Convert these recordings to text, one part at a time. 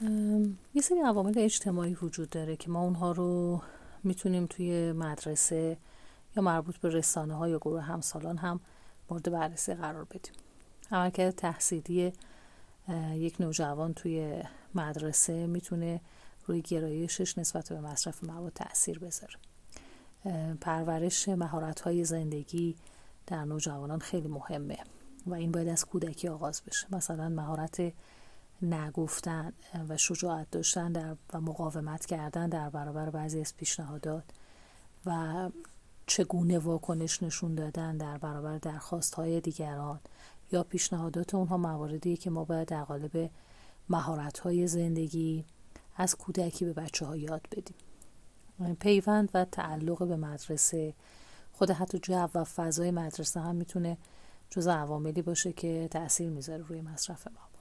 یه سری عوامل اجتماعی وجود داره که ما اونها رو میتونیم توی مدرسه یا مربوط به رسانه ها یا گروه همسالان هم مورد بررسی قرار بدیم. عملکرد تحصیلی یک نوجوان توی مدرسه میتونه روی گرایشش نسبت به مصرف مواد تأثیر بذاره. پرورش مهارت‌های زندگی در نوجوانان خیلی مهمه و این باید از کودکی آغاز بشه. مثلا مهارت نگفتن و شجاعت داشتن و مقاومت کردن در برابر بعضی از پیشنهادات و چگونه واکنش نشون دادن در برابر درخواست‌های دیگران یا پیشنهادات اونها مواردی که ما باید در قالب مهارت‌های زندگی از کودکی به بچه‌ها یاد بدیم. پیوند و تعلق به مدرسه، خود حتی جو و فضای مدرسه هم میتونه جزء عواملی باشه که تأثیر میذاره روی مصرف مواد.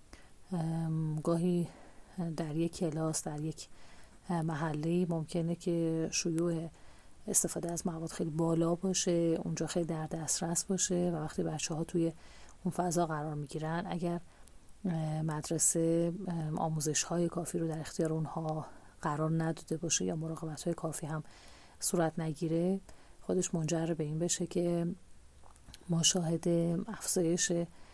گاهی در یک کلاس، در یک محله ممکنه که شیوع استفاده از مواد خیلی بالا باشه، اونجا خیلی در دسترس باشه و وقتی بچه‌ها توی اون فضا قرار میگیرن، اگر مدرسه آموزش‌های کافی رو در اختیار اونها قرار نداده باشه یا مراقبت‌های کافی هم صورت نگیره، خودش منجر به این بشه که ما شاهد افزایش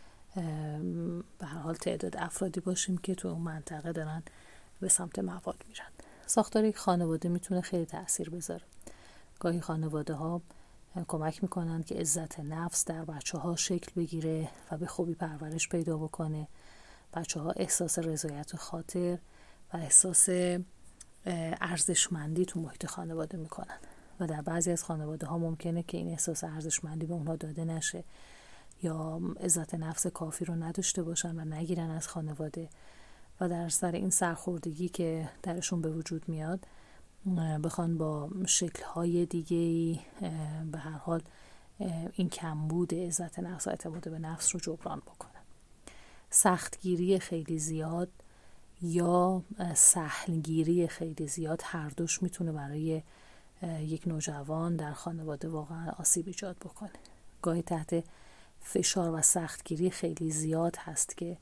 به هر حال تعداد افرادی باشیم که تو اون منطقه دارن به سمت مواد میرن. ساختار یک خانواده میتونه خیلی تأثیر بذاره. گاهی خانواده ها کمک میکنن که عزت نفس در بچه ها شکل بگیره و به خوبی پرورش پیدا بکنه. بچه ها احساس رضایت خاطر و احساس ارزشمندی تو محیط خانواده میکنن و در بعضی از خانواده ها ممکنه که این احساس ارزشمندی به اونها داده نشه یا عزت نفس کافی رو نداشته باشن و نگیرن از خانواده و در سر این سرخوردگی که درشون به وجود میاد بخوان با شکل‌های دیگه‌ای به هر حال این کمبود عزت نفس و اعتماد به نفس رو جبران بکنن. سختگیری خیلی زیاد یا سهلگیری خیلی زیاد، هر دوش میتونه برای یک نوجوان در خانواده واقعا آسیب ایجاد بکنه. گاهی تحت فشار و سختگیری خیلی زیاد هست که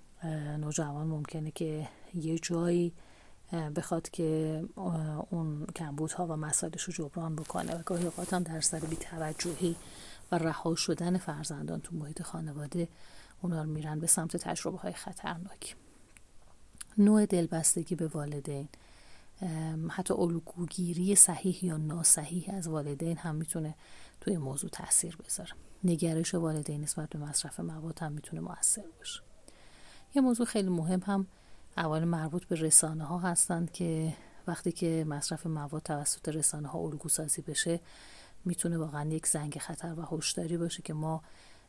نوجوان ممکنه که یه جایی بخواد که اون کمبودها و مسائلش رو جبران بکنه و گاهی اوقات هم در سر بی‌توجهی و رها شدن فرزندان تو محیط خانواده اونا رو میرن به سمت تجربه‌های خطرناک. نوع دلبستگی به والدین، حتی الگوگیری صحیح یا ناصحیح از والدین هم میتونه توی موضوع تأثیر بذاره. نگرش والدین نسبت به مصرف مواد هم میتونه مؤثر باشه. یه موضوع خیلی مهم هم عوامل مربوط به رسانه ها هستند که وقتی که مصرف مواد توسط رسانه ها الگو سازی بشه میتونه واقعا یک زنگ خطر و هشداری باشه که ما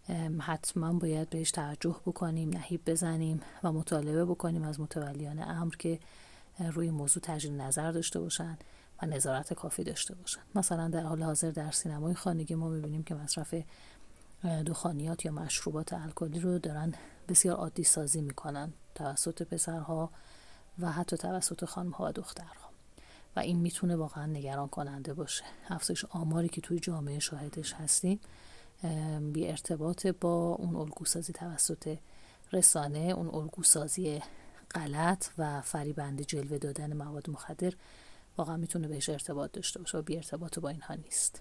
حتما باید بهش توجه بکنیم، نهیب بزنیم و مطالبه بکنیم از متولیان امر که روی موضوع تجدید نظر داشته باشن و نظارت کافی داشته باشن. مثلا در حال حاضر در سینمای خانگی ما میبینیم که مصرف دخانیات یا مشروبات الکلی رو دارن بسیار عادی سازی میکنن توسط پسرها و حتی توسط خانمها و دخترها و این میتونه واقعا نگران کننده باشه. افزایش آماری که توی جامعه شاهدش هستیم بی ارتباط با اون الگوسازی توسط رسانه، اون الگوسازی غلط و فریبنده جلوه دادن مواد مخدر واقعا میتونه بهش ارتباط داشته باشه و بی ارتباط با اینها نیست.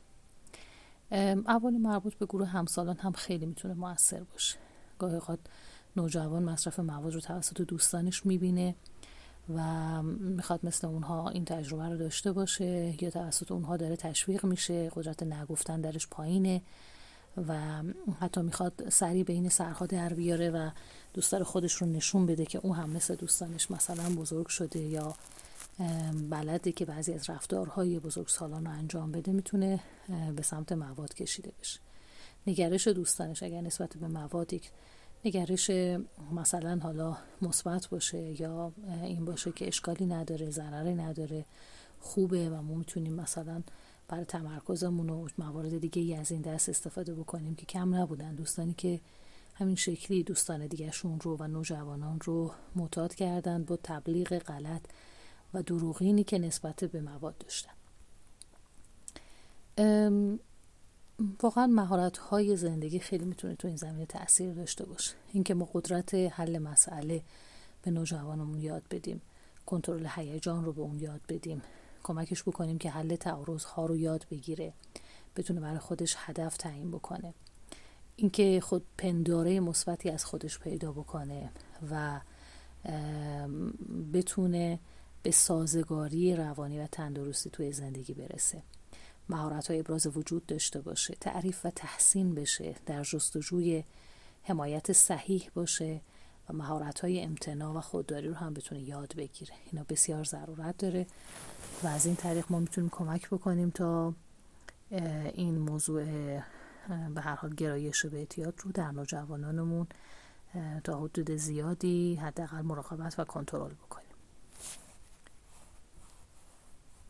عوامل مربوط به گروه همسالان هم خیلی میتونه مؤثر باشه. گاهی اوقات نوجوان مصرف مواد رو توسط دوستانش میبینه و میخواد مثل اونها این تجربه رو داشته باشه یا توسط اونها داره تشویق میشه، قدرت نگفتن درش پایینه و حتی میخواد سریع بین سرها در بیاره و دوست داره خودش رو نشون بده که اون هم مثل دوستانش مثلا بزرگ شده یا بلده که بعضی از رفتارهای بزرگسالان رو انجام بده، میتونه به سمت مواد کشیده بشه. نگرش دوستانش اگر نسبت به مواد یک نگرش مثلا حالا مثبت باشه یا این باشه که اشکالی نداره، ضرری نداره، خوبه و ما میتونیم مثلا برای تمرکزمون و موارد دیگه از این دست استفاده بکنیم که کم نبودن دوستانی که همین شکلی دوستان دیگهشون رو و نوجوانان رو معتاد کردن با تبلیغ غلط و دروغینی که نسبت به مواد داشتن. واقعا مهارت‌های زندگی خیلی میتونه تو این زمینه تأثیر داشته باشه. اینکه ما قدرت حل مسئله به نوجوانمون یاد بدیم، کنترل هیجان رو به اون یاد بدیم، کمکش بکنیم که حل تعارض‌ها رو یاد بگیره، بتونه برای خودش هدف تعیین بکنه، اینکه خود پنداره مثبتی از خودش پیدا بکنه و بتونه به سازگاری روانی و تندرستی توی زندگی برسه، مهارت‌های ابراز وجود داشته باشه، تعریف و تحسین بشه، در جستجوی حمایت صحیح باشه و مهارت‌های امتناع و خودداری رو هم بتونه یاد بگیره. اینا بسیار ضرورت داره و از این طریق ما میتونیم کمک بکنیم تا این موضوع به هر حال گرایش به اعتیاد رو در نوجوانانمون تا حدود زیادی حداقل مراقبت و کنترل بکنیم.